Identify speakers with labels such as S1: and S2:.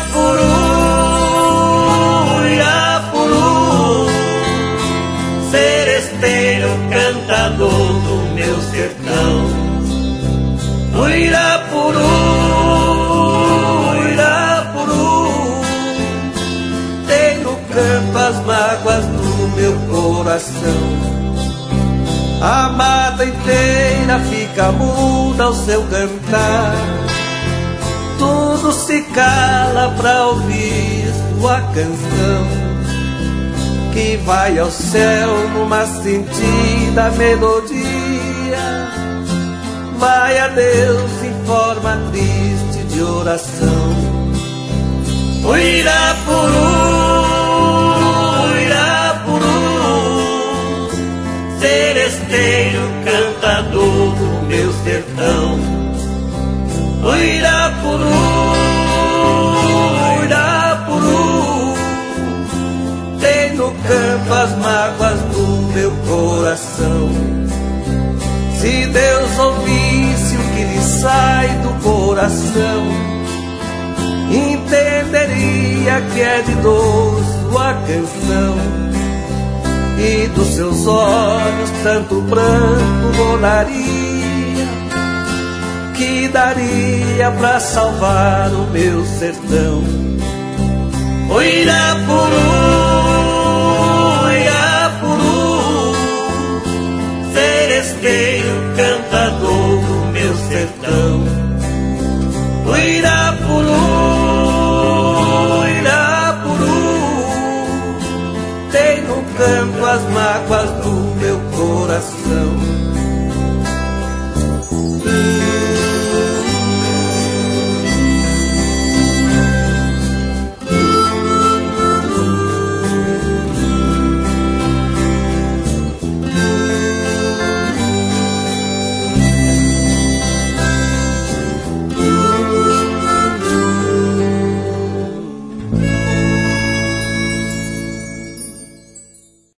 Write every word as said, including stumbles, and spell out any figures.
S1: Uirapuru, Uirapuru, seresteiro cantador do meu sertão. Uirapuru, Uirapuru, tem no campo as mágoas do meu coração. A mata inteira fica muda ao seu cantar, tudo se cala pra ouvir sua canção, que vai ao céu numa sentida melodia, vai a Deus em forma triste de oração. Uirapuru, Uirapuru, seresteiro cantador do meu sertão. Uirapuru, Uirapuru, tem no campo as mágoas do meu coração. Se Deus ouvisse o que lhe sai do coração, entenderia que é de dor sua canção, e dos seus olhos tanto pranto rolaria, que daria pra salvar o meu sertão. Uirapuru, Uirapuru, seresteiro cantador do meu sertão. Uirapuru, Uirapuru, tem no campo as mágoas